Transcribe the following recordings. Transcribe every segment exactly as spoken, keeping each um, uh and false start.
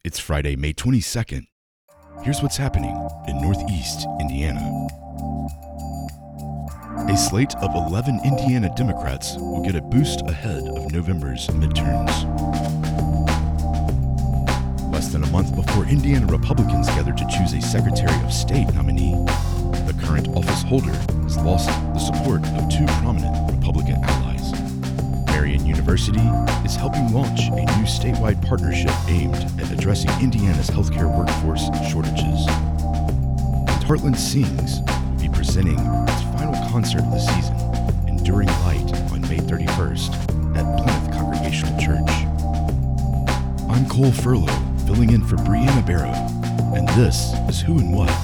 It's Friday, May twenty-second. Here's what's happening in Northeast Indiana. A slate of eleven Indiana Democrats will get a boost ahead of November's midterms. Less than a month before Indiana Republicans gather to choose a Secretary of State nominee, the current office holder has lost the support of two prominent Republican allies. Marian University is helping launch a new statewide partnership aimed at addressing Indiana's healthcare workforce shortages. And Heartland Sings will be presenting its final concert of the season, Enduring Light, on May thirty-first at Plymouth Congregational Church. I'm Cole Furlow, filling in for Brianna Barrow, and this is Who and What.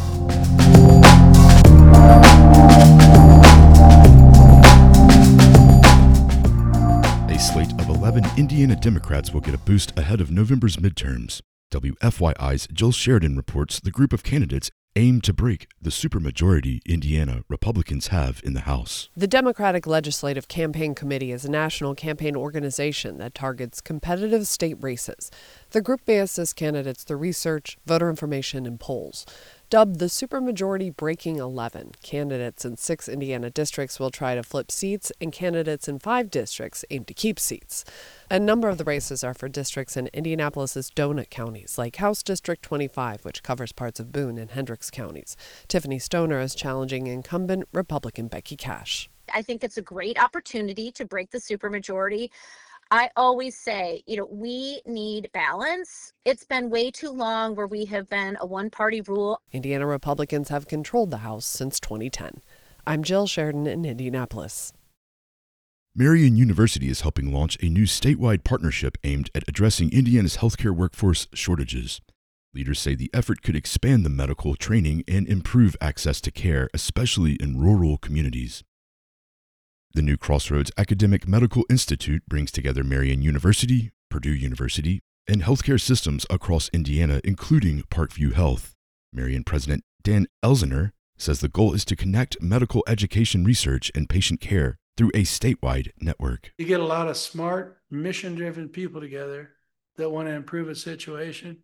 A slate of eleven Indiana Democrats will get a boost ahead of November's midterms. W F Y I's Jill Sheridan reports the group of candidates aim to break the supermajority Indiana Republicans have in the House. The Democratic Legislative Campaign Committee is a national campaign organization that targets competitive state races. The group bases candidates through research, voter information, and polls. Dubbed the Supermajority Breaking eleven, candidates in six Indiana districts will try to flip seats, and candidates in five districts aim to keep seats. A number of the races are for districts in Indianapolis's donut counties, like House District twenty-five, which covers parts of Boone and Hendricks counties. Tiffany Stoner is challenging incumbent Republican Becky Cash. I think it's a great opportunity to break the supermajority. I always say, you know, we need balance. It's been way too long where we have been a one-party rule. Indiana Republicans have controlled the House since twenty ten. I'm Jill Sheridan in Indianapolis. Marian University is helping launch a new statewide partnership aimed at addressing Indiana's healthcare workforce shortages. Leaders say the effort could expand the medical training and improve access to care, especially in rural communities. The new Crossroads Academic Medical Institute brings together Marian University, Purdue University, and healthcare systems across Indiana, including Parkview Health. Marian President Dan Elsener says the goal is to connect medical education research and patient care through a statewide network. You get a lot of smart, mission-driven people together that want to improve a situation.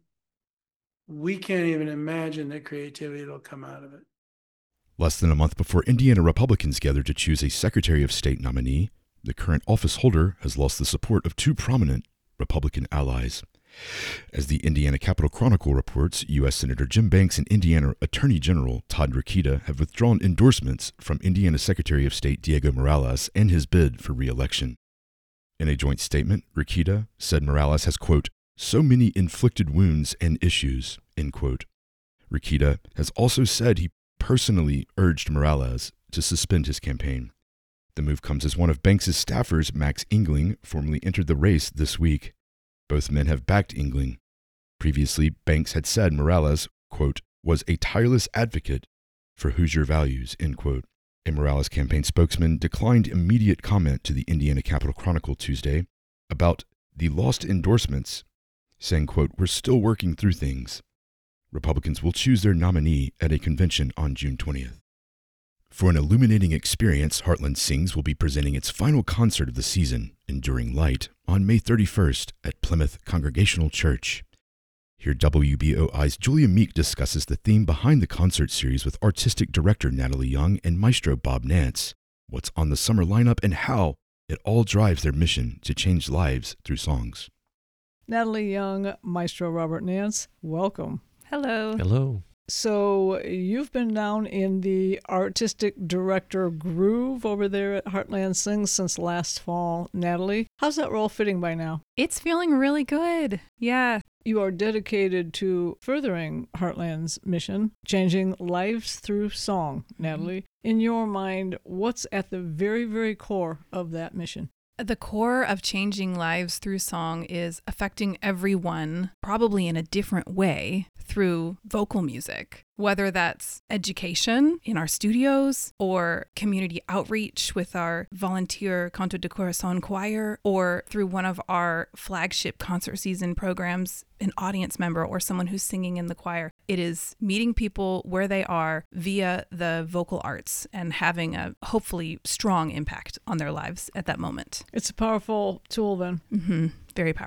We can't even imagine the creativity that'll come out of it. Less than a month before Indiana Republicans gather to choose a Secretary of State nominee, the current office holder has lost the support of two prominent Republican allies. As the Indiana Capitol Chronicle reports, U S Senator Jim Banks and Indiana Attorney General Todd Rokita have withdrawn endorsements from Indiana Secretary of State Diego Morales and his bid for re-election. In a joint statement, Rokita said Morales has, quote, so many inflicted wounds and issues, end quote. Rokita has also said he personally urged Morales to suspend his campaign. The move comes as one of Banks' staffers, Max Engling, formally entered the race this week. Both men have backed Engling. Previously, Banks had said Morales, quote, was a tireless advocate for Hoosier values, end quote. A Morales campaign spokesman declined immediate comment to the Indiana Capitol Chronicle Tuesday about the lost endorsements, saying, quote, we're still working through things. Republicans will choose their nominee at a convention on June twentieth. For an illuminating experience, Heartland Sings will be presenting its final concert of the season, Enduring Light, on May thirty-first at Plymouth Congregational Church. Here W B O I's Julia Meek discusses the theme behind the concert series with artistic director Natalie Young and maestro Bob Nance, what's on the summer lineup, and how it all drives their mission to change lives through songs. Natalie Young, maestro Robert Nance, welcome. Hello. Hello. So you've been down in the artistic director groove over there at Heartland Sings since last fall. Natalie, how's that role fitting by now? It's feeling really good. Yeah. You are dedicated to furthering Heartland's mission, changing lives through song, Natalie. In your mind, what's at the very, very core of that mission? The core of changing lives through song is affecting everyone, probably in a different way, through vocal music. Whether that's education in our studios or community outreach with our volunteer Canto de Corazon choir, or through one of our flagship concert season programs, an audience member or someone who's singing in the choir. It is meeting people where they are via the vocal arts and having a hopefully strong impact on their lives at that moment. It's a powerful tool then. Mm-hmm. Very powerful.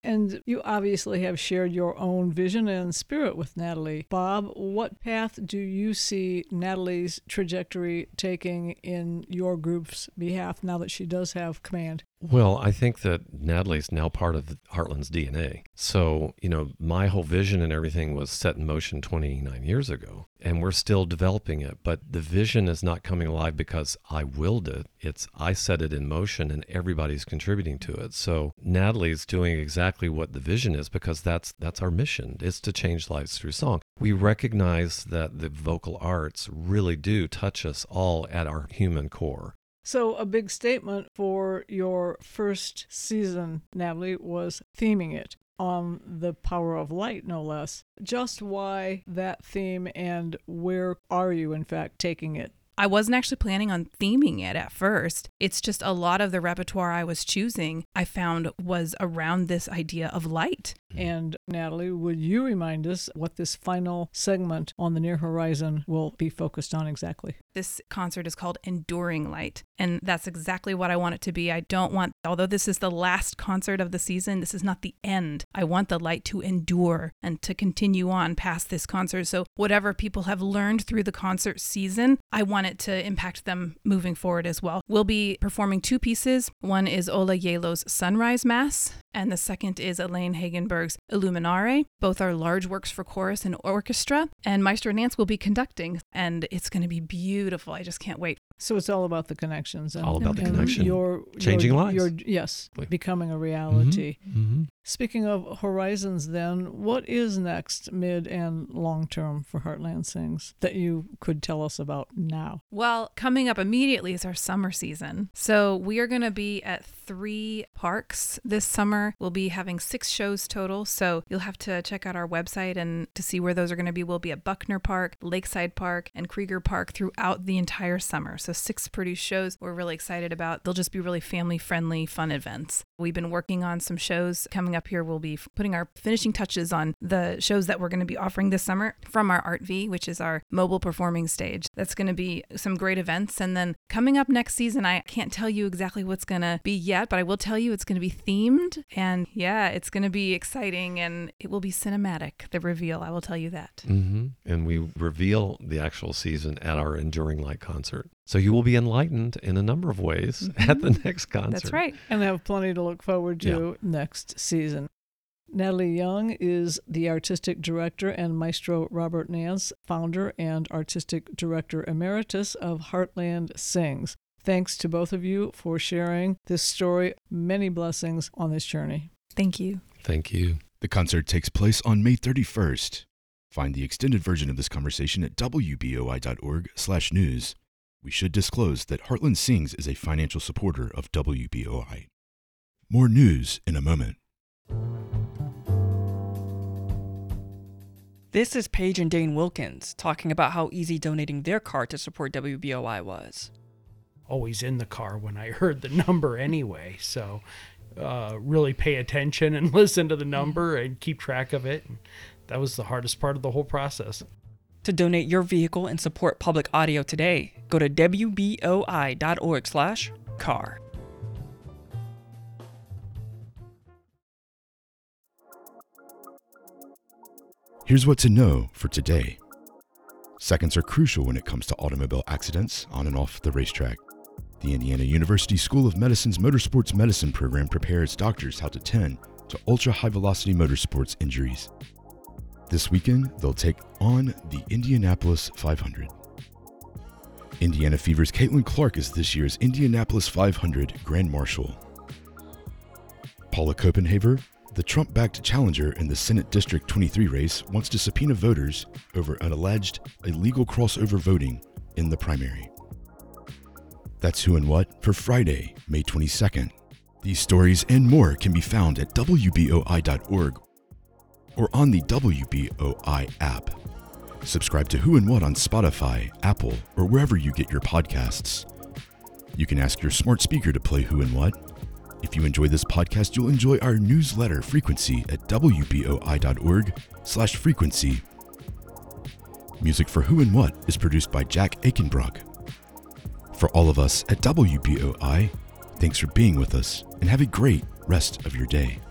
And you obviously have shared your own vision and spirit with Natalie. Bob, what path do you see Natalie's trajectory taking in your group's behalf now that she does have command? Well, I think that Natalie's now part of Heartland's D N A. So, you know, my whole vision and everything was set in motion twenty-nine years ago, and we're still developing it. But the vision is not coming alive because I willed it. It's I set it in motion and everybody's contributing to it. So Natalie's doing exactly what the vision is because that's that's our mission, is to change lives through song. We recognize that the vocal arts really do touch us all at our human core. So a big statement for your first season, Natalie, was theming it on the power of light, no less. Just why that theme and where are you, in fact, taking it? I wasn't actually planning on theming it at first. It's just a lot of the repertoire I was choosing, I found was around this idea of light. And Natalie, would you remind us what this final segment on the Near Horizon will be focused on exactly? This concert is called Enduring Light, and that's exactly what I want it to be. I don't want, although this is the last concert of the season, this is not the end. I want the light to endure and to continue on past this concert. So whatever people have learned through the concert season, I want it to impact them moving forward as well. We'll be performing two pieces. One is Ola Yelo's Sunrise Mass, and the second is Elaine Hagenberg's Illuminare. Both are large works for chorus and orchestra, and Maestro Nance will be conducting, and it's going to be beautiful. I just can't wait. So it's all about the connections. And, all about the and connection. Your, Changing your, lives. Your, yes, becoming a reality. Mm-hmm. Mm-hmm. Speaking of horizons then, what is next, mid and long term for Heartland Sings that you could tell us about now? Well, coming up immediately is our summer season. So we are going to be at three parks this summer. We'll be having six shows total. So you'll have to check out our website and to see where those are going to be. We'll be at Buckner Park, Lakeside Park, and Krieger Park throughout the entire summer. So six produced shows we're really excited about. They'll just be really family-friendly, fun events. We've been working on some shows coming up here. We'll be putting our finishing touches on the shows that we're going to be offering this summer from our Art V, which is our mobile performing stage. That's going to be some great events. And then coming up next season, I can't tell you exactly what's going to be yet, but I will tell you it's going to be themed. And yeah, it's going to be exciting and it will be cinematic, the reveal. I will tell you that. Mm-hmm. And we reveal the actual season at our Enduring Light concert. So you will be enlightened in a number of ways mm-hmm. at the next concert. That's right. And have plenty to look forward to yeah. next season. Natalie Young is the artistic director and Maestro Robert Nance, founder and artistic director emeritus of Heartland Sings. Thanks to both of you for sharing this story. Many blessings on this journey. Thank you. Thank you. The concert takes place on May thirty-first. Find the extended version of this conversation at w b o i dot org slash news. We should disclose that Heartland Sings is a financial supporter of W B O I. More news in a moment. This is Paige and Dane Wilkins talking about how easy donating their car to support W B O I was. Always in the car when I heard the number anyway, so uh, really pay attention and listen to the number and keep track of it. That was the hardest part of the whole process. To donate your vehicle and support public audio today, go to w b o i dot org slash car. Here's what to know for today. Seconds are crucial when it comes to automobile accidents on and off the racetrack. The Indiana University School of Medicine's Motorsports Medicine program prepares doctors how to tend to ultra-high-velocity motorsports injuries. This weekend, they'll take on the Indianapolis five hundred. Indiana Fever's Caitlin Clark is this year's Indianapolis five hundred Grand Marshal. Paula Copenhaver, the Trump-backed challenger in the Senate District twenty-three race, wants to subpoena voters over an alleged illegal crossover voting in the primary. That's Who and What for Friday, May twenty-second. These stories and more can be found at w b o i dot org or on the W B O I app. Subscribe to Who and What on Spotify, Apple, or wherever you get your podcasts. You can ask your smart speaker to play Who and What. If you enjoy this podcast, you'll enjoy our newsletter Frequency at w b o i dot org slash frequency. Music for Who and What is produced by Jack Aikenbrock. For all of us at W B O I, thanks for being with us and have a great rest of your day.